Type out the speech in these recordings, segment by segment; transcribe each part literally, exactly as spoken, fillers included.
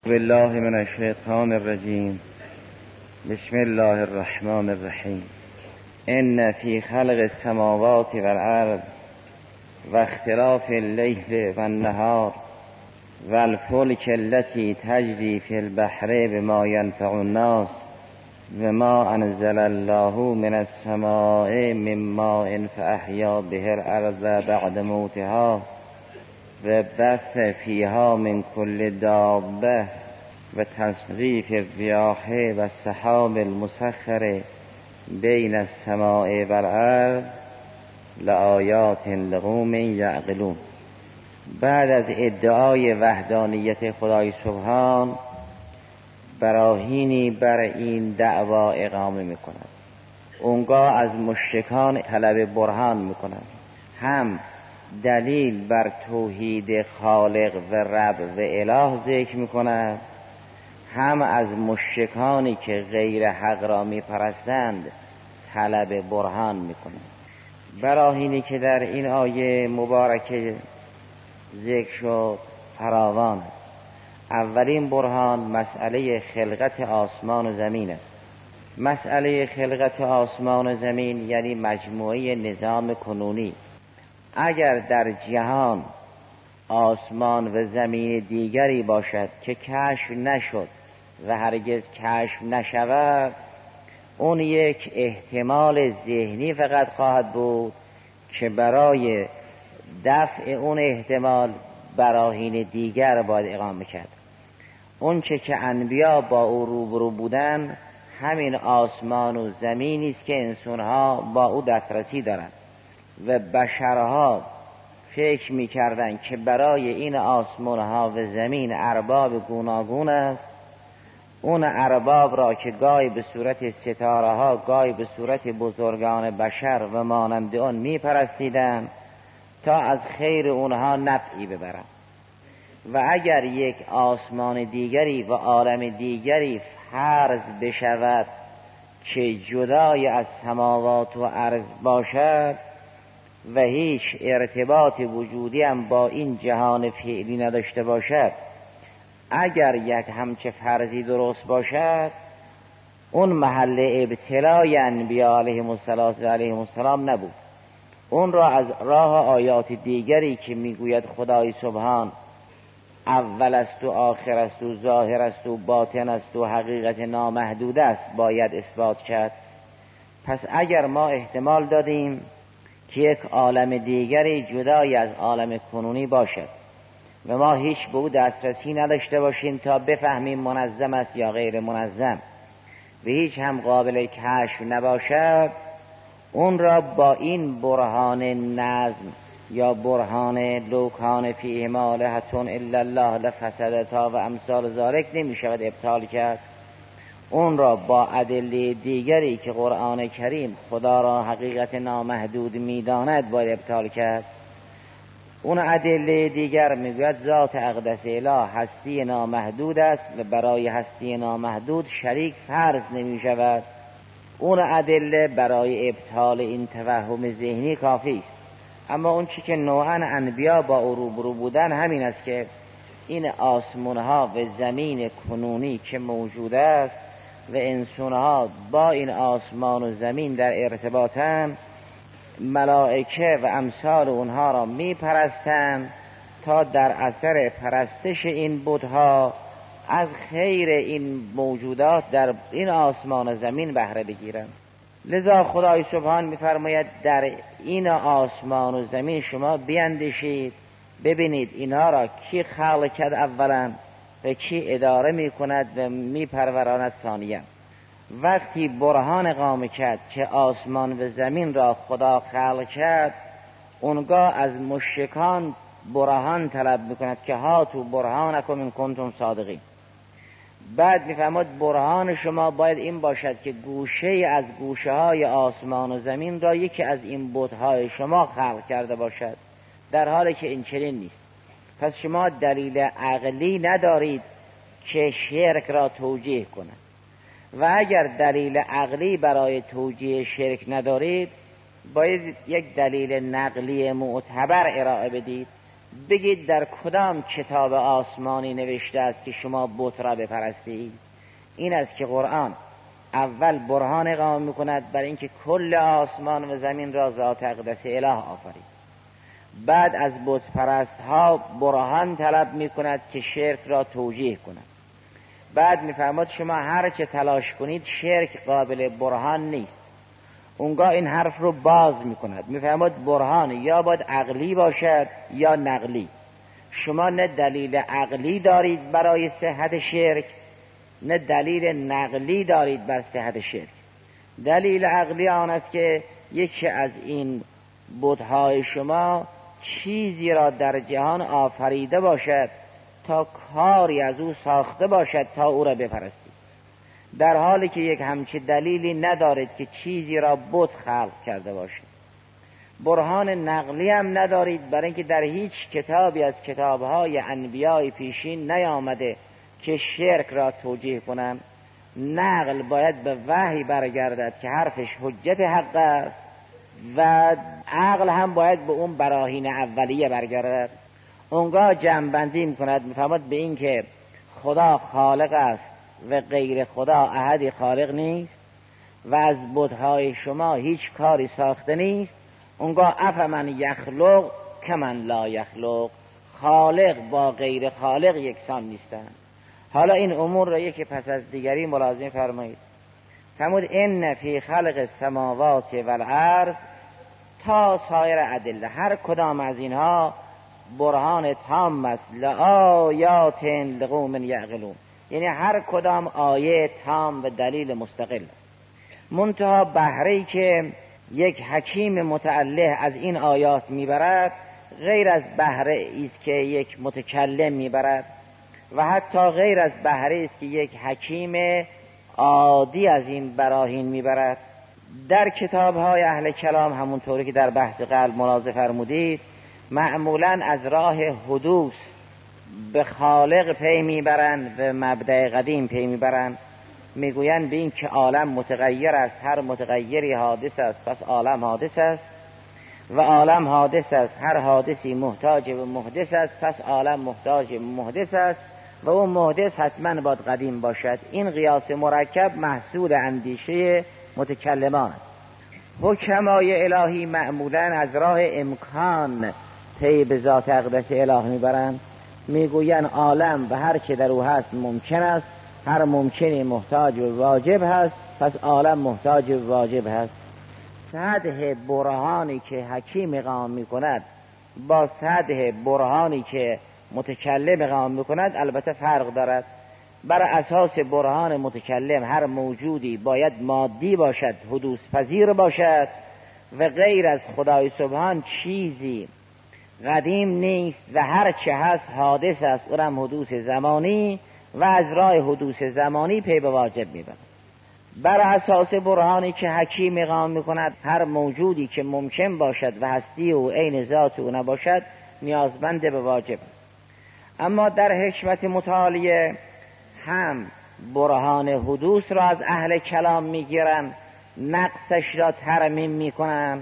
بالله من الشیطان الرجیم. بسم الله الرحمن الرحیم. ان فی خلق السماوات والارض و اختلاف اللیل و النهار و الفلک التي تجری فی البحر بما ینفع الناس و ما انزل الله من السماء من ماء فاحیا به الارض بعد موتها و بث فیها من کل دابه و تصریف الریاح و السحاب المسخر بین السماء و الارض لآیات لقوم یعقلون. بعد از ادعای وحدانیت خدای سبحان براهینی بر این دعوا اقامه میکند. اونگاه از مشرکان طلب برهان میکند، هم دلیل بر توحید خالق و رب و اله ذکر میکند، هم از مشرکانی که غیر حق را میپرستند طلب برهان میکند. براهینی که در این آیه مبارکه ذکر شد فراوان است. اولین برهان مسئله خلقت آسمان و زمین است. مسئله خلقت آسمان و زمین یعنی مجموعه نظام کنونی. اگر در جهان آسمان و زمین دیگری باشد که کشف نشد و هرگز کشف نشود، اون یک احتمال ذهنی فقط خواهد بود که برای دفع اون احتمال براهین دیگر باید اقامه کرد. اون چه که انبیا با او روبرو بودن همین آسمان و زمینی است که انسانها با او دسترسی دارند و بشرها فکر می‌کردند که برای این آسمان‌ها و زمین ارباب گوناگون است. اون ارباب را که گاهی به صورت ستاره‌ها، گاهی به صورت بزرگان بشر و مانند آن می‌پرستیدند تا از خیر اونها نفعی ببرند. و اگر یک آسمان دیگری و عالم دیگری فرض بشود که جدای از سماوات و ارض باشد و هیچ ارتباط وجودی هم با این جهان فعلی نداشته باشد، اگر یک همچه فرضی درست باشد، اون محل ابتلای انبیا علیهم السلام نبود. اون را از راه آیات دیگری که میگوید خدای سبحان اول است و آخر است و ظاهر است و باطن است و حقیقت نامحدود است باید اثبات کرد. پس اگر ما احتمال دادیم که یک عالم دیگری جدای از عالم کنونی باشد و ما هیچ به او دسترسی نداشته باشیم تا بفهمیم منظم است یا غیر منظم و هیچ هم قابل کشف نباشد، اون را با این برهان نظم یا برهان لوکان فیه مالهتون الا الله لفسدتا و امثال ذالک نمی شود ابطال کرد. اون را با ادله دیگری که قرآن کریم خدا را حقیقت نامحدود میداند باید ابطال کرد. اون ادله دیگر میگوید ذات اقدس اله هستی نامحدود است و برای هستی نامحدود شریک فرض نمی شود. اون ادله برای ابطال این توهم ذهنی کافی است. اما اون چی که نوعاً انبیا با او روبرو بودن همین است که این آسمانها و زمین کنونی که موجود است و انسانها با این آسمان و زمین در ارتباطن، ملائکه و امثال اونها را می پرستند تا در اثر پرستش این بتها از خیر این موجودات در این آسمان و زمین بهره بگیرند. لذا خدای سبحان می‌فرماید در این آسمان و زمین شما بیندیشید، ببینید اینها را کی خلق کرد اولا و کی اداره می‌کند و می‌پروراند ثانیاً. وقتی برهان اقامه کرد که آسمان و زمین را خدا خلق کرد، اونگاه از مشرکان برهان طلب می‌کند که هاتوا برهانکم ان کنتم صادقین. بعد میفهمد برهان شما باید این باشد که گوشه از گوشه های آسمان و زمین را یکی از این بت‌های شما خلق کرده باشد، در حالی که این چنین نیست. پس شما دلیل عقلی ندارید که شرک را توجیه کند و اگر دلیل عقلی برای توجیه شرک ندارید باید یک دلیل نقلی معتبر ارائه بدید. بگید در کدام کتاب آسمانی نوشته است که شما بت را بپرستید؟ این است که قرآن اول برهان اقامه میکند برای اینکه کل آسمان و زمین را ذات اقدس اله آفرید. بعد از بت پرست ها برهان طلب میکند که شرک را توجیه کند. بعد میفرماد شما هر چه تلاش کنید شرک قابل برهان نیست. اونگاه این حرف رو باز میکند، میفرماد برهان یا باید عقلی باشد یا نقلی. شما نه دلیل عقلی دارید برای صحت شرک، نه دلیل نقلی دارید بر صحت شرک. دلیل عقلی آن است که یکی از این بت‌های شما چیزی را در جهان آفریده باشد تا کاری از او ساخته باشد تا او را بپرستید، در حالی که یک همچین دلیلی ندارید که چیزی را بت خلق کرده باشد. برهان نقلی هم ندارید برای اینکه در هیچ کتابی از کتاب‌های انبیای پیشین نیامده که شرک را توجیه کنند. نقل باید به وحی برگردد که حرفش حجت حق است و عقل هم باید به اون براهین اولیه برگردد. اونگاه جمع‌بندی می‌کند، می‌فرماد به این که خدا خالق است و غیر خدا احدی خالق نیست و از بت‌های شما هیچ کاری ساخته نیست. اونگاه افمن یخلق کمن لا یخلق، خالق با غیر خالق یکسان نیستند. حالا این امور را یکی پس از دیگری ملاحظه فرمایید. فرمود ان فی خلق السماوات والارض تا سایر ادله، هر کدام از اینها برهان تام است، لآیات لقوم یعقلون، یعنی هر کدام آیه تام و دلیل مستقل است. منتها بهره‌ای که یک حکیم متعله از این آیات میبرد غیر از بهره است که یک متکلم میبرد و حتی غیر از بهره است که یک حکیم عادی از این براهین میبرد. در کتاب‌های اهل کلام همونطوری که در بحث قلب ملاحظه فرمودید معمولاً از راه حدوث به خالق پی میبرند و مبدأ قدیم پی میبرند. میگویند به این که عالم متغیر است، هر متغیری حادث است پس عالم حادث است و عالم حادث است، هر حادثی محتاج به محدث است پس عالم محتاج به محدث است و اون محدث حتما باید قدیم باشد. این قیاس مرکب محصول اندیشه متکلمان است. حکمای الهی معمولاً از راه امکان پی به ذات اقدس اله میبرند. میگویند عالم و هر چه در او هست ممکن است، هر ممکنی محتاج به واجب هست پس عالم محتاج به واجب هست. سطح برهانی که حکیم اقامه میکند با سطح برهانی که متکلم اقامه میکند البته فرق دارد. بر اساس برهان متکلم هر موجودی باید مادی باشد، حدوث پذیر باشد و غیر از خدای سبحان چیزی قدیم نیست و هر چه هست حادث است، اونم حدوث زمانی و از راه حدوث زمانی پی به واجب میبرد. بر اساس برهانی که حکیم اقامه میکند هر موجودی که ممکن باشد و هستی او عین ذات او نباشد نیازمند به واجب است. اما در حکمت متعالیه هم برهان حدوث را از اهل کلام میگیرن، نقصش را ترمیم میکنن،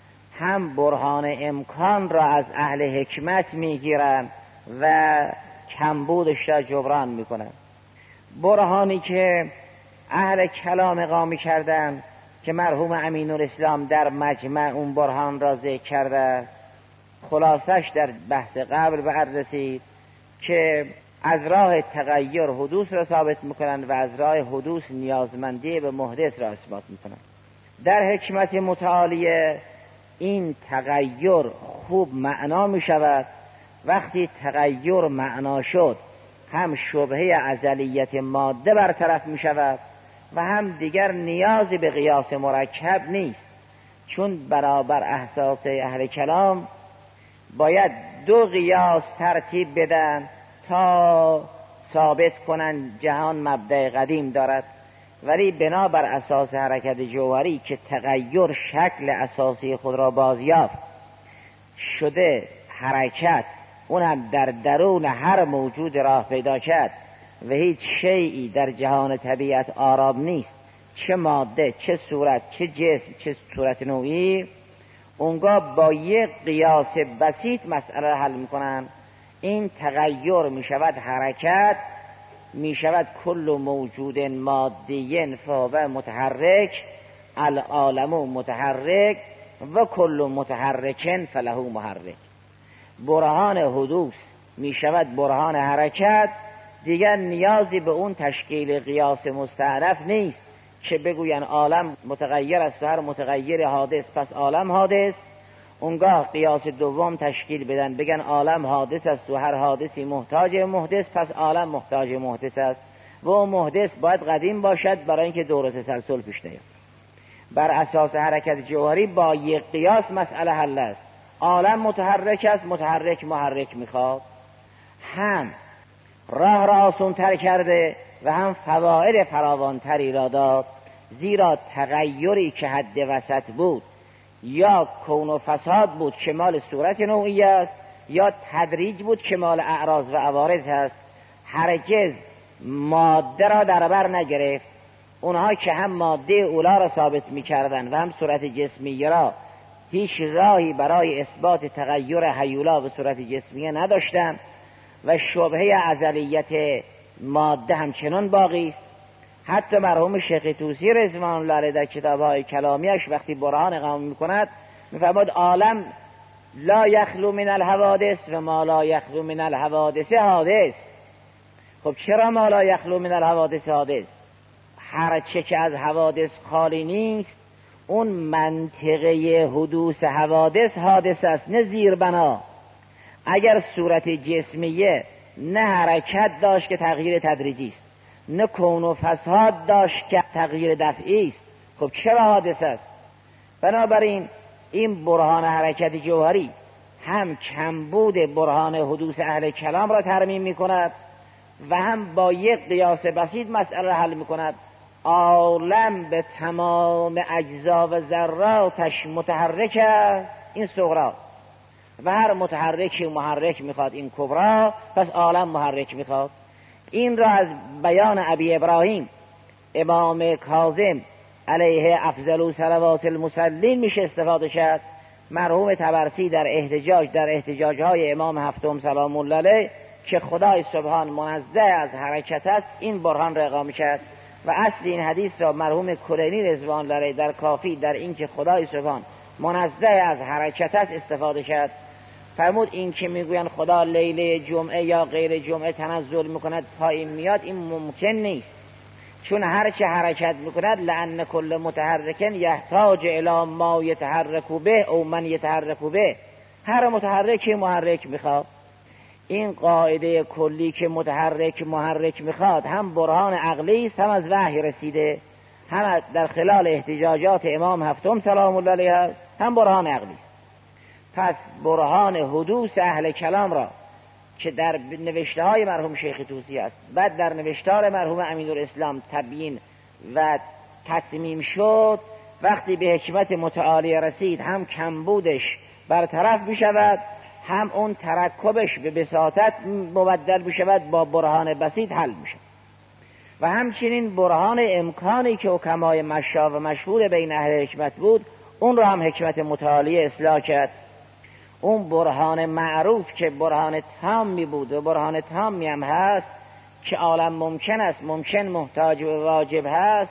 هم برهان امکان را از اهل حکمت میگیرن و کمبودش را جبران میکنن. برهانی که اهل کلام اقامه کردن که مرحوم امین الاسلام در مجمع اون برهان را ذکر کرده است، خلاصش در بحث قبل به عرض رسید که از راه تغییر حدوث را ثابت میکنند و از راه حدوث نیازمندی به محدث را اثبات میکنند. در حکمت متعالیه این تغییر خوب معنا میشود. وقتی تغییر معنا شد هم شبهه ازلیت ماده برطرف میشود و هم دیگر نیازی به قیاس مرکب نیست، چون برابر احساس اهل کلام باید دو قیاس ترتیب بدن تا ثابت کنند جهان مبدأ قدیم دارد، ولی بنابر اساس حرکت جوهری که تغییر شکل اساسی خود را بازیافت شده، حرکت اون هم در درون هر موجود راه پیدا کرد و هیچ شیئی در جهان طبیعت آرام نیست، چه ماده چه صورت چه جسم چه صورت نوعی. اونگاه با یک قیاس بسیط مسئله حل میکنن. این تغییر میشود حرکت، میشود کل موجود مادی فهو متحرک، العالم متحرک و کل متحرک فله محرک. برهان حدوث میشود برهان حرکت، دیگر نیازی به اون تشکیل قیاس مستأنف نیست که بگوین عالم متغیر است و هر متغیر حادث پس عالم حادث. اونگاه قیاس دوم تشکیل بدن بگن عالم حادث است و هر حادثی محتاج محدث پس عالم محتاج محدث است و محدث باید قدیم باشد برای اینکه دور تسلسل پیش نیاد. بر اساس حرکت جوهری با یک قیاس مسئله حل است. عالم متحرک است، متحرک محرک میخواد، هم راه را آسان تر کرده و هم فواید فراوان تری را داد، زیرا تغییری که حد وسط بود یا کون و فساد بود که مال صورت نوعی است، یا تدریج بود که مال اعراض و عوارض است، هرگز ماده را در بر نگرفت. اونها که هم ماده اولا را ثابت می کردن و هم صورت جسمی را، هیچ راهی برای اثبات تغییر هیولا به صورت جسمیه نداشتند و شبهه ازلیت ماده همچنان باقی است. حتی مرحوم شیخ طوسی رضوان الله علیه در کتاب‌های کلامیش وقتی برهان اقامه می‌کند می‌فرماید عالم لا یخلو من الحوادث و ما لا یخلو من الحوادث حادث. خب چرا ما لا یخلو من الحوادث حادث؟ هر چه که از حوادث خالی نیست اون منطقه حدوث حوادث حادث است، نه زیربنا. اگر صورت جسمیه نه حرکت داشت که تغییر تدریجی است، نه کون و فساد داشت که تغییر دفعی است، خب چرا حادث است؟ بنابراین این برهان حرکت جوهری هم کمبود برهان حدوث اهل کلام را ترمیم می کند و هم با یک قیاس بسیط مسئله را حل می کند. عالم به تمام اجزا و ذراتش متحرک است، این صغرا، و هر متحرکی محرک میخواد، این کبرا، پس عالم محرک میخواد. این را از بیان ابی ابراهیم امام کاظم علیه افضل صلوات المصلین میشه استفاده کرد. مرحوم طبرسی در احتجاج در احتجاجهای امام هفتم سلام الله علیه که خدای سبحان منزه از حرکت است، این برهان را اقامه کرد و اصل این حدیث را مرحوم کلینی رضوان الله علیه در کافی در این که خدای سبحان منزه از حرکت است استفاده کرد. فرمود این که میگوین خدا لیله جمعه یا غیر جمعه تنزل میکند پایین میاد، این ممکن نیست، چون هر چه حرکت میکند لأن کل متحرک یحتاج الی ما یتحرک به او من یتحرک به، هر متحرکی محرک میخواد. این قاعده کلی که متحرک محرک میخواد هم برهان عقلی است، هم از وحی رسیده، هم در خلال احتجاجات امام هفتم سلام الله علیه است، هم برهان عقلی است. پس برهان حدوث اهل کلام را که در نوشته های مرحوم شیخ طوسی است، بعد در نوشتار مرحوم امینالاسلام تبیین و تتمیم شد، وقتی به حکمت متعالی رسید هم کمبودش برطرف می شود، هم اون ترکبش به بساطت مبدل می شود، با برهان بسیط حل می شود. و همچنین برهان امکانی که حکمای مشا و مشهور بین اهل حکمت بود، اون را هم حکمت متعالی اصلاح کرد. اون برهان معروف که برهان تامی بود و برهان تامی هم هست که عالم ممکن است، ممکن محتاج و واجب هست،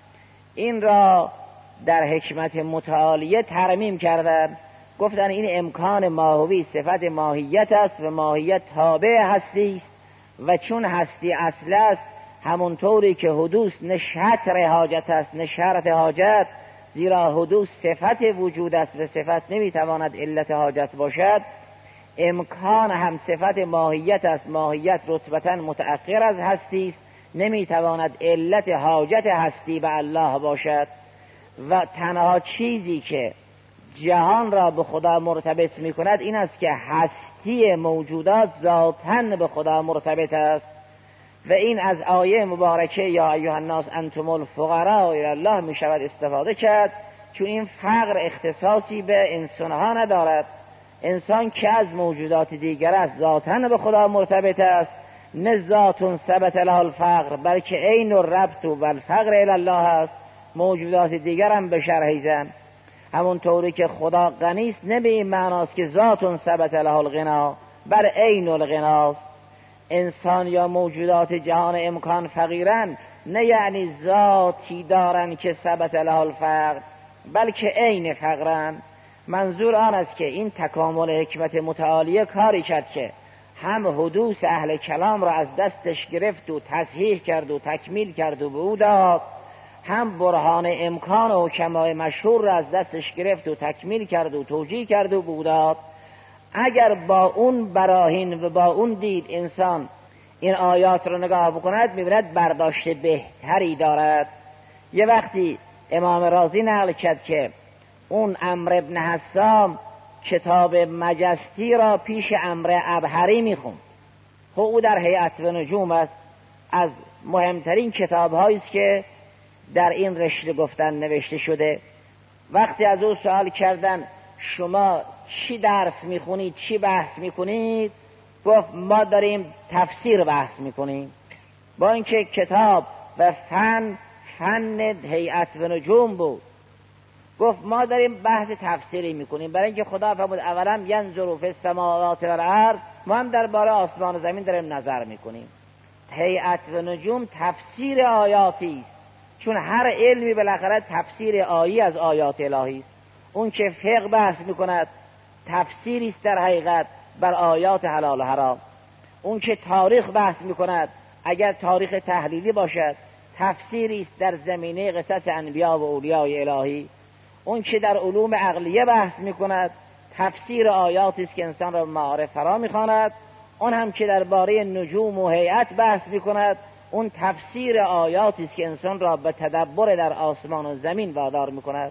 این را در حکمت متعالیه ترمیم کردن. گفتن این امکان ماهوی صفت ماهیت است و ماهیت تابع هستی است و چون هستی اصل است، همونطوری که حدوث نه شطر حاجت است نه شرط حاجت، زیرا حدوث صفت وجود است و صفت نمیتواند علت حاجت باشد، امکان هم صفت ماهیت است، ماهیت رتبتاً متأخر از هستی است، نمیتواند علت حاجت هستی به الله باشد. و تنها چیزی که جهان را به خدا مرتبط می کند این است که هستی موجودات ذاتاً به خدا مرتبط است و این از آیه مبارکه یا ایها الناس انتم الفقراء الی الله می شود استفاده کرد، چون این فقر اختصاصی به انسانها ندارد. انسان که از موجودات دیگر است ذاتاً به خدا مرتبط است، نه ذات ثبت له الفقر بلکه عین الربط و الفقر الی الله است. موجودات دیگر هم به شرحیزن همون طوری که خدا غنی است نه به این معناست که ذاتون ثبت له الغنا، بل عین الغناست. انسان یا موجودات جهان امکان فقیرن، نه یعنی ذاتی دارن که ثبت له الفقر، بلکه عین فقرن. منظور آن است که این تکامل حکمت متعالیه کاری کرد که هم حدوث اهل کلام را از دستش گرفت و تصحیح کرد و تکمیل کرد و به او داد، هم برهان امکان و حکمای مشهور را از دستش گرفت و تکمیل کرد و توجیه کرد و به او داد. اگر با اون براهین و با اون دید انسان این آیات رو نگاه بکند، می‌بیند برداشت بهتری دارد. یه وقتی امام رازی نقل کرد که اون عمرو بن حسام کتاب مجستی را پیش عمرو ابهری میخوند. خب او در هیئت و نجوم است، از مهمترین کتاب‌هایی است که در این رشته گفتن نوشته شده. وقتی از او سوال کردن شما چی درس میخونید، چی بحث میکنید، گفت ما داریم تفسیر بحث میکنیم. با اینکه کتاب و فن فن هیئت و نجوم بود، گفت ما داریم بحث تفسیری میکنیم، برای اینکه خدا فرمود اولا ینظروا فی السماوات والارض، ما هم درباره آسمان و زمین داریم نظر میکنیم. هیئت و نجوم تفسیر آیاتی است، چون هر علمی بالاخره تفسیر آیی از آیات الهی است. اون که فقه بحث میکند تفسیری است در حقیقت بر آیات حلال و حرام. اون که تاریخ بحث میکند اگر تاریخ تحلیلی باشد تفسیری است در زمینه قصص انبیا و اولیای الهی. اون که در علوم عقلیه بحث میکند تفسیر آیاتی است که انسان را معارف فرا میخواند. اون هم که درباره نجوم و هیئت بحث میکند اون تفسیر آیاتی است که انسان را به تدبر در آسمان و زمین وادار میکند.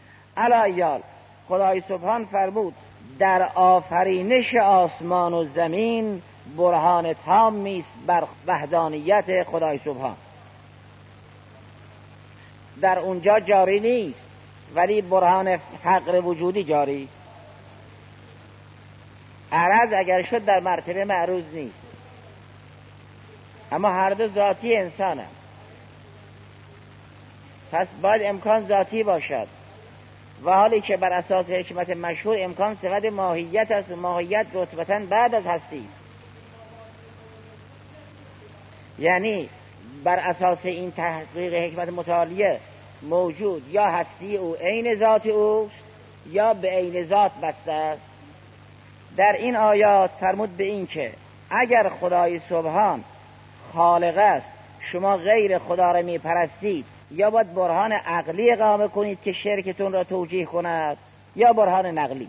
علی خدای سبحان فرمود در آفرینش آسمان و زمین برهان تامی است بر وحدانیت خدای سبحان. در اونجا جاری نیست، ولی برهان فقر وجودی جاری است. عرض اگر شد در مرتبه معروض نیست، اما هر دو ذاتی انسان هم. پس باید امکان ذاتی باشد، و حالی که بر اساس حکمت مشهور امکان صفت ماهیت است و ماهیت رتبتاً بعد از هستی است. یعنی بر اساس این تحقیق حکمت متعالیه موجود یا هستی او عین ذات اوست یا به عین ذات بسته است. در این آیات فرمود به این که اگر خدای سبحان خالق است، شما غیر خدا را می پرستید، یا باید برهان عقلی اقامه کنید که شرکتون را توجیه کند، یا برهان نقلی.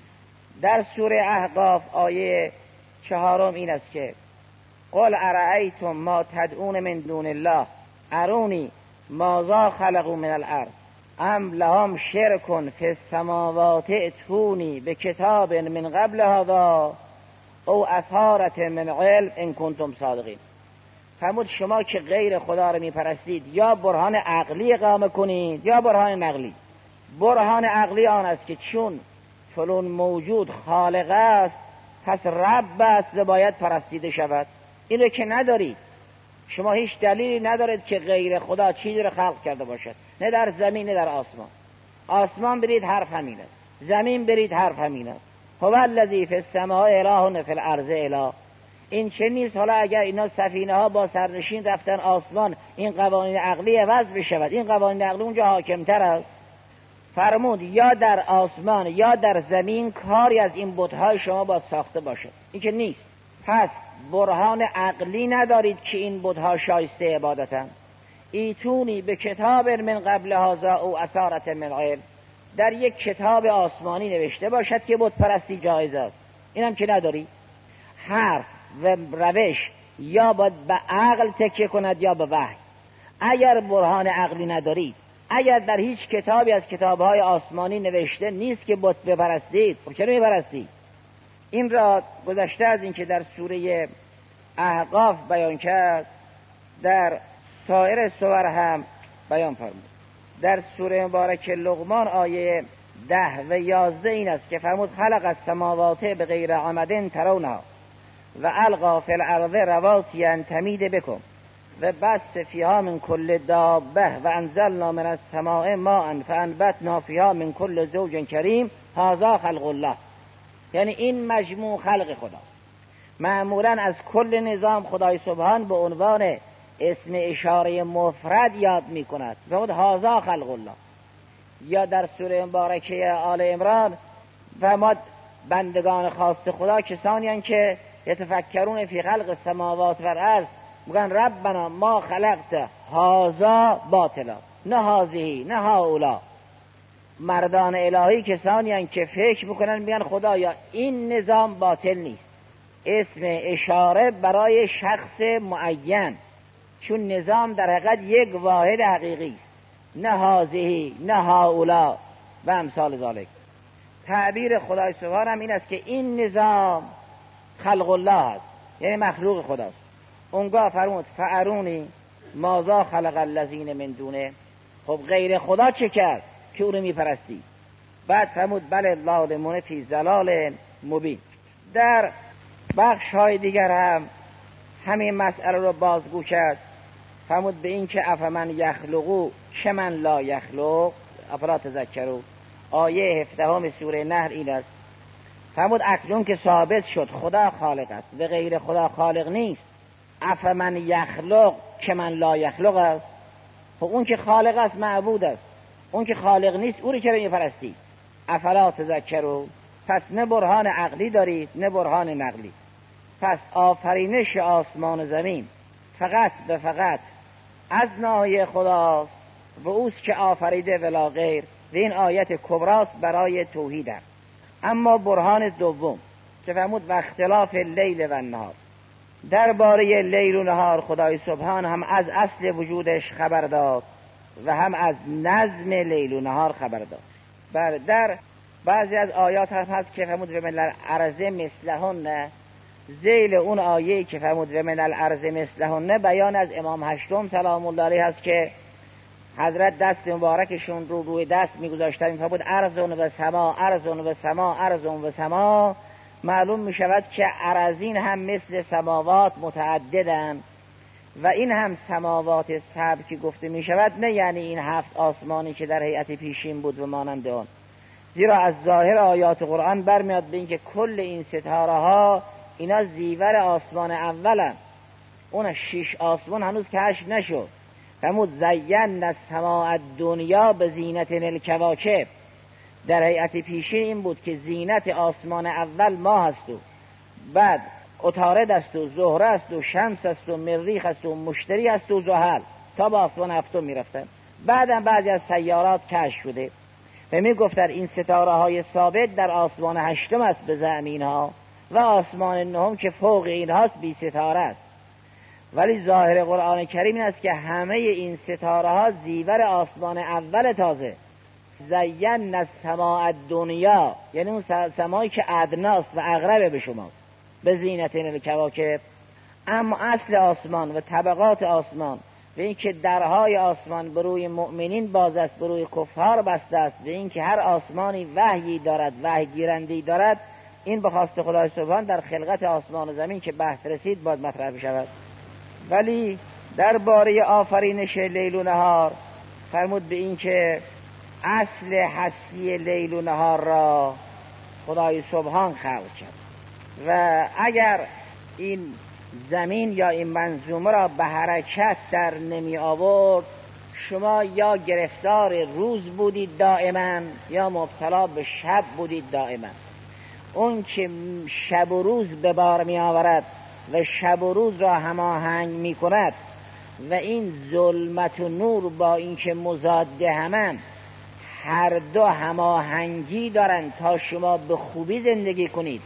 در سوره احقاف آیه چهارم این است که قل ارأیتم ما تدعون من دون الله ارونی ماذا خلقوا من الارض ام لهم شرک فی السماوات ائتونی بکتاب من قبل هذا او اثارة من علم ان کنتم صادقین. فرمود شما که غیر خدا را می پرستید یا برهان عقلی اقامه کنید یا برهان نقلی. برهان عقلی آن است که چون فلان موجود خالق است پس رب است و باید پرستیده شود. این رو که ندارید، شما هیچ دلیلی ندارید که غیر خدا چیزی را خلق کرده باشد، نه در زمین نه در آسمان. آسمان برید حرف همین است، زمین برید حرف همین است. هو الذی فی السماء اله فی الارض اله. این چه نیست حالا اگر اینا سفینه ها با سرنشین رفتن آسمان این قوانین عقلی عوض بشود، این قوانین عقلی اونجا حاکمتر است. فرمود یا در آسمان یا در زمین کاری از این بت‌های شما باید ساخته باشد، این که نیست. پس برهان عقلی ندارید که این بت‌ها شایسته عبادتند. ایتونی به کتاب من قبل هذا او اثارة من علم. در یک کتاب آسمانی نوشته باشد که بت پرستی جایز است، اینم که نداری. حرف و روش یا باید به عقل تکیه کند یا به وحی. اگر برهان عقلی ندارید، اگر در هیچ کتابی از کتاب‌های آسمانی نوشته نیست که بت بپرستید، خب چرا میپرستید؟ این را گذشته از این که در سوره احقاف بیان کرد، در سایر سور هم بیان فرمود. در سوره مبارک لقمان آیه ده و یازده این است که فرمود خلق السماوات بغیر عمد ترونها و القا فی الارض رواسی ان تمید بکم و بث فیها من کل دابه و انزلنا من السماء ماء فانبتنا فیها من کل زوج کریم هذا خلق الله. یعنی این مجموع خلق خدا. معمولا از کل نظام خدای سبحان به عنوان اسم اشاره مفرد یاد می کند، فرمود هذا خلق الله. یا در سوره مبارکه آل عمران فرمود بندگان خاص خدا کسانی هستند که یتفکرون فی خلق السماوات و الارض، میگن ربنا ما خلقت هذا باطلا، نه هذه نه هؤلاء. مردان الهی کسانی هستند که فکر میکنن میگن خدایا این نظام باطل نیست. اسم اشاره برای شخص معین، چون نظام در حقیقت یک واحد حقیقی است، نه هذه نه هؤلاء و امثال ذالک. تعبیر خدای سبحان هم این است که این نظام خلق الله است، یعنی مخلوق خداست. اونگاه فرمود فارونی ماذا خلق الذین من دونه. خب غیر خدا چه کرد که او رو میپرستی؟ بعد فرمود بل الظالمون فی ضلال مبین. در بخش های دیگر هم همین مسئله رو بازگو کرد. فرمود به این که افمن یخلقو چه من لا یخلق افلا تذکرون. آیه هفدهم سوره نحل این است. فرمود اکنون که ثابت شد خدا خالق است و غیر خدا خالق نیست، افمن یخلق که من لا یخلق است. خب اون که خالق است معبود است، اون که خالق نیست او رو چرا میپرستی؟ افلا تذکرون. پس نه برهان عقلی دارید نه برهان نقلی. پس آفرینش آسمان و زمین فقط به فقط از ناحیه خداست و اوست که آفریده ولا غیر. و این آیت کبراست برای توحید هم. اما برهان دوم که فرمود و اختلاف لیل و نهار، درباره لیل و نهار خدای سبحان هم از اصل وجودش خبر داد و هم از نظم لیل و نهار خبر داد. بر در بعضی از آیات هم هست که فرمود و من الارض مثلهن. ذیل اون آیه که فرمود و من الارض مثلهن بیان از امام هشتم سلام الله علیه هست که حضرت دست مبارکشون رو روی دست میگذاشتن، فرمود ارضون و سما ارضون و سما ارضون و سما. معلوم می شود که اراضین هم مثل سماوات متعددن و این هم سماوات سبع که گفته می شود، نه یعنی این هفت آسمانی که در هیئت پیشین بود و مانند آن. زیرا از ظاهر آیات قرآن برمیاد به این که کل این ستاره ها اینا زیور آسمان اولن. اون شش آسمان هنوز کشف نشد. فرمود زین السماء الدنیا به زینت الکواکب. در هیئت پیشین این بود که زینت آسمان اول ماه است و بعد عطارد است و زهره است و شمس است و مریخ است و مشتری است و زحل تا به آسمان هفتم میرفتن. بعدم بعضی از سیارات کشف شده و می گفتن این ستاره های ثابت در آسمان هشتم است به زعم اینها و آسمان نهم که فوق اینهاست بی ستاره است. ولی ظاهر قرآن کریم این است که همه این ستاره ها زیور آسمان اول تازه. زین السماء الدنیا یعنی اون سمایی که ادناست و اقرب به شماست به زینت الکواکب. اما اصل آسمان و طبقات آسمان و این که درهای آسمان بر روی مؤمنین باز است بر روی کفار بسته است و این که هر آسمانی وحیی دارد وحی گیرنده‌ای دارد، این به خواست خدای سبحان در خلقت آسمان و زمین که بحث رسید باید مطرح بشود. ولی درباره آفرینش لیل و نهار فرمود به این که اصل هستی لیل و نهار را خدای سبحان خلق کرد و اگر این زمین یا این منظومه را به حرکت در نمی آورد، شما یا گرفتار روز بودید دائما یا مبتلا به شب بودید دائما. اون که شب و روز به بار می آورد و شب و روز را هماهنگ می کند و این ظلمت و نور با این که مضاد همن هر دو هماهنگی دارن تا شما به خوبی زندگی کنید،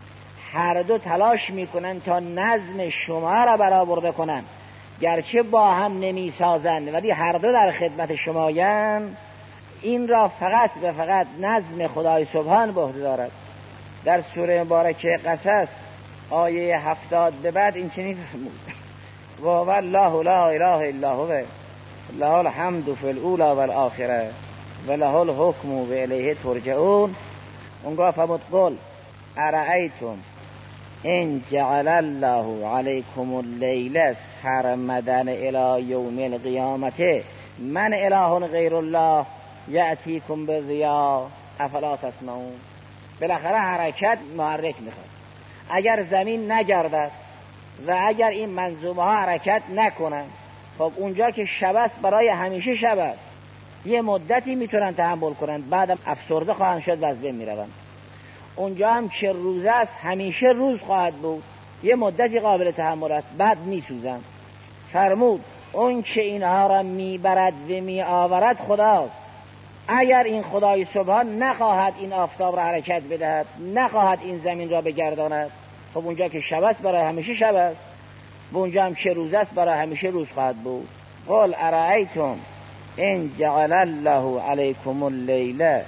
هر دو تلاش میکنن تا نظم شما را برآورده کنن، گرچه با هم نمی سازند ولی هر دو در خدمت شمایند. این را فقط به فقط نظم خدای سبحان به عهده دارد. در سوره مبارکه قصص آیه هفتاد به بعد این چنین فرمود و والله لا اله الا هو له الحمد فی الاولی والآخره و له الحکم و الیه ترجعون. اونگاه فرمود قل ارأیتم ان جعل الله علیکم اللیل سرمدا الی یوم القیامت من اله غیر الله یأتیکم بضیاء افلا تسمعون. بالاخره حرکت محرک میخواد. اگر زمین نگردد و اگر این منظومه ها حرکت نکنن، خب اونجا که شب است برای همیشه شب است، یه مدتی میتونن تحمل کنن، بعدم افسرده خواهند شد و از بین میروند. اونجا هم که روز است همیشه روز خواهد بود، یه مدتی قابل تحمل است، بعد میسوزند. فرمود اون که اینها را میبرد و میآورد خداست. اگر این خدای سبحان نخواهد این آفتاب را حرکت بدهد، نخواهد این زمین را بگرداند، خب اونجا که شب است برای همیشه شب است، و اونجا هم که روز است برای همیشه روز خواهد بود. قل ارایتم ان جعل الله علیکم اللیل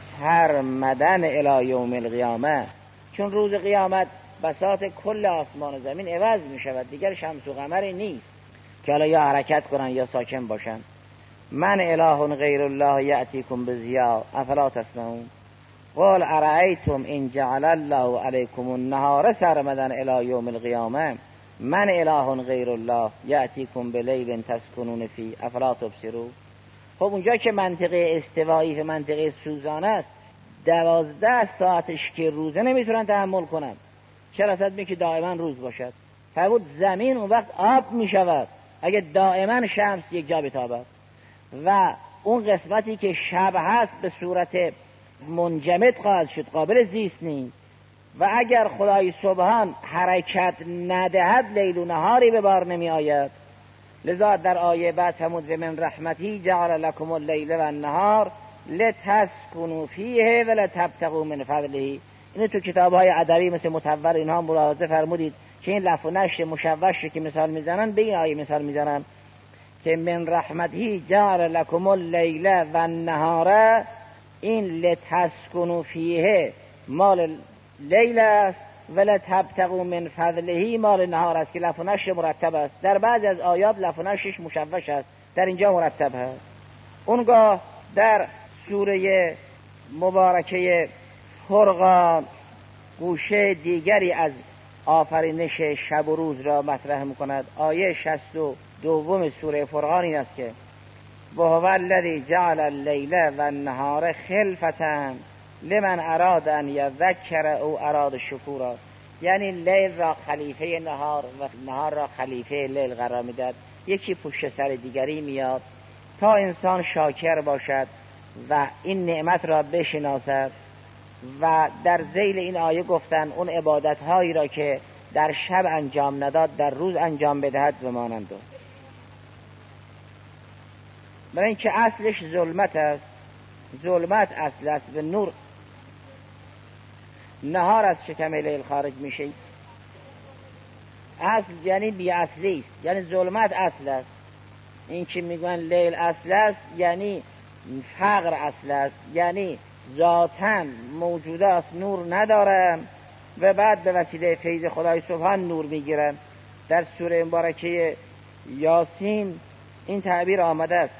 سرمدا الی یوم القیامه. چون روز قیامت بساط کل آسمان و زمین عوض می شود، دیگر شمس و قمری نیست که حالا یا حرکت کنن یا ساکن باشن. من اله غیر الله یأتیکم بضیاء افلا تسمعون. قل ارایتم ان جعل الله علیکم النهار سرمدا الی یوم القیامه من اله غیر الله یأتیکم بلیل تسکنون فی افلا تبصرون. خب اونجا که منطقه استوایی و منطقه سوزان است، دوازده ساعتش که روزه نمیتونن تحمل کنن، چه رسد به که دائما روز باشد. فرمود زمین اون وقت آب میشود اگه دائما شمس یک جا بتابد، و اون قسمتی که شب هست به صورت منجمد خواهد شد، قابل زیست نیست. و اگر خدای سبحان حرکت ندهد لیل و نهاری به بار نمی آید. لذا در آیه بعد فرمود و من رحمتی جعل لکم اللیل و النهار لتسکنوا فیه و لتبتغوا من فضله. اینو تو کتاب‌های ادبی مثل متور اینها ملاحظه فرمودید که این لفظ و نشر مشوش که مثال میزنن به این آیه مثال میزنن که من رحمتی جعل لکم اللیل و النهار، این لتسکنوا فیه مال لیل است و لتبتغوا من فضله مال نهار است که لفظ و نشر مرتب است. در بعضی از آیات لفظ و نشرش مشوش است، در اینجا مرتب است. اونگاه در سوره مبارکه فرقان گوشه دیگری از آفرینش شب و روز را مطرح می‌کند. آیه شصت و دوم سوره فرقان این است که و هو الذی جعل اللیل و النهار خلفة لمن اراد ان یذکر او اراد شکورا. یعنی لیل را خلیفه نهار و نهار را خلیفه لیل قرار میداد، یکی پشت سر دیگری میاد تا انسان شاکر باشد و این نعمت را بشناسد. و در ذیل این آیه گفتن اون عبادت هایی را که در شب انجام نداد در روز انجام بدهد و مانند. برای اینکه اصلش ظلمت است، ظلمت اصل است و نور نهار از شکم لیل خارج میشه. اصل یعنی بی اصلی است، یعنی ظلمت اصل است. این که میگن لیل اصل است یعنی فقر اصل است، یعنی ذاتاً موجودات نور ندارن و بعد به وسیله فیض خدای سبحان نور میگیرن. در سوره مبارکه یاسین این تعبیر آمده است.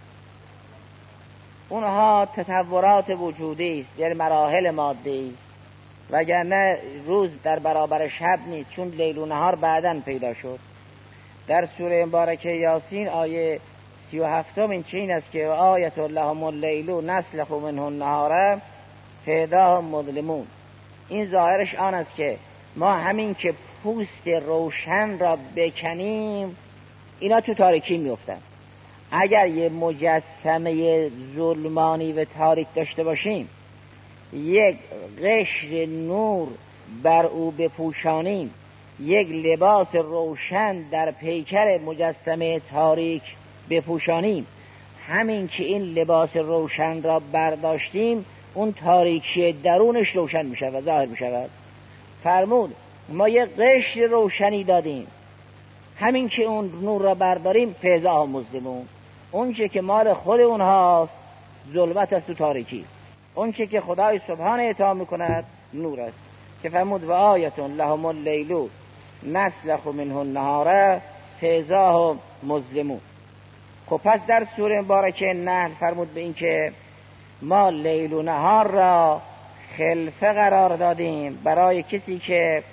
اونها تطورات وجودی است، یعنی مراحل مادی است، وگرنه روز در برابر شب نیست، چون لیل و نهار بعداً پیدا شد. در سوره مبارکه یاسین آیه سی و هفتم این چین است که آیت لهم اللیل نسلخ منه النهار فاذا هم مظلمون. این ظاهرش آن است که ما همین که پوست روشن را بکنیم اینا تو تاریکی میفتن. اگر یه مجسمه ظلمانی و تاریک داشته باشیم، یک قشر نور بر او بپوشانیم، یک لباس روشن در پیکر مجسمه تاریک بپوشانیم، همین که این لباس روشن را برداشتیم اون تاریکی درونش روشن می شود، ظاهر می شود. فرمود ما یک قشر روشنی دادیم، همین که اون نور را برداریم فیضا هم مظلمون. اون چه که مال خود اونهاست ظلمت است و تاریکی، اون چه که خدای سبحان عطا می کند نور است. که فرمود و آیتون لهم اللیل نسلخ منه النهار فاذا هم مظلمون. خب پس در سوره مبارکه نحل فرمود به این که ما لیل و نهار را خلفه قرار دادیم برای کسی که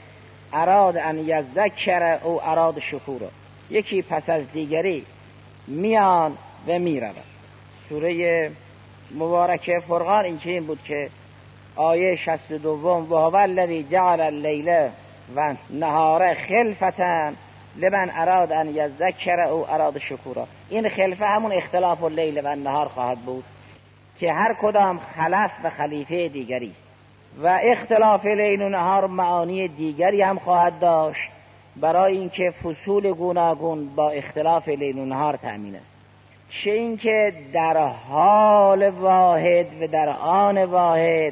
اراد ان یذکر او اراد شکورا، یکی پس از دیگری میان و میرود. سوره مبارکه فرقان این چنین بود که آیه شصت و دو و هو الذی جعل اللیل و نهار خلفة لمن اراد ان یذکر او اراد شکورا. این خلفه همون اختلاف اللیل و نهار خواهد بود که هر کدام خلف و خلیفه دیگری است و اختلاف لیل و نهار معانی دیگری هم خواهد داشت برای اینکه فصول گوناگون با اختلاف لیل و نهار تأمین است. چه اینکه در حال واحد و در آن واحد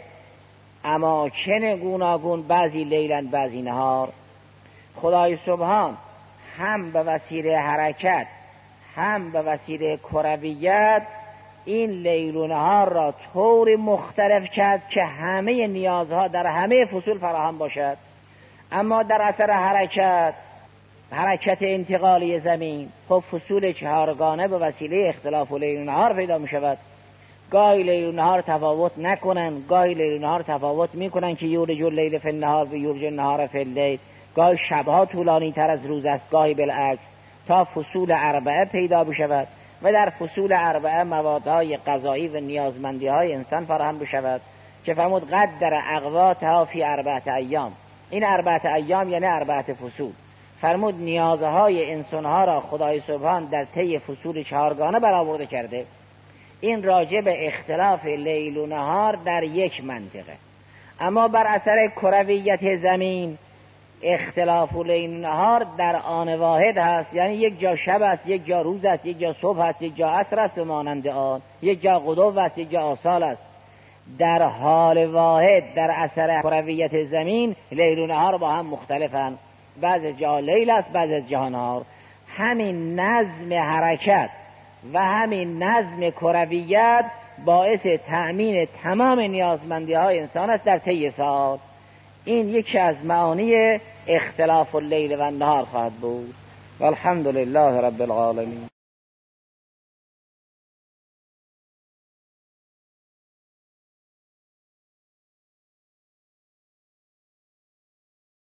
اماکن گوناگون، بعضی لیلن بعضی نهار، خدای سبحان هم به وسیله حرکت هم به وسیله کرویت این لیل و نهار را طور مختلف کرد که همه نیازها در همه فصول فراهم باشد. اما در اثر حرکت حرکت انتقالی زمین، خب فصول چهارگانه به وسیله اختلاف و لیل و نهار پیدا می شود. گاهی لیل و نهار تفاوت نکنن، گاهی لیل و نهار تفاوت می کنن که یولج اللیل فی النهار و یولج النهار فی اللیل. گاهی شبها طولانی تر از روز است، گاهی بالعکس، تا فصول اربعه پیدا بشود و در فصول اربعه موادهای غذایی و نیازمندی های انسان فراهم بشود که فرمود قدر اقواتها فی اربعه ایام. این اربعه ایام یعنی اربعه فصول. فرمود نیازهای انسانها را خدای سبحان در طی فصول چهارگانه برآورده کرده. این راجع به اختلاف لیل و نهار در یک منطقه. اما بر اثر کرویت زمین اختلاف و لیل و نهار در آن واحد هست، یعنی یک جا شب است، یک جا روز است، یک جا صبح است، یک جا عصر است و مانند آن، یک جا غدو است، یک جا آصال است. در حال واحد در اثر کرویت زمین لیل و نهار با هم مختلفند، بعض جا لیل است، بعض جا نهار. همین نظم حرکت و همین نظم کرویت باعث تأمین تمام نیازمندی های انسان است در طی ساعت. این یکی از معانی اختلاف اللیل و النهار خواهد بود. والحمد لله رب العالمین.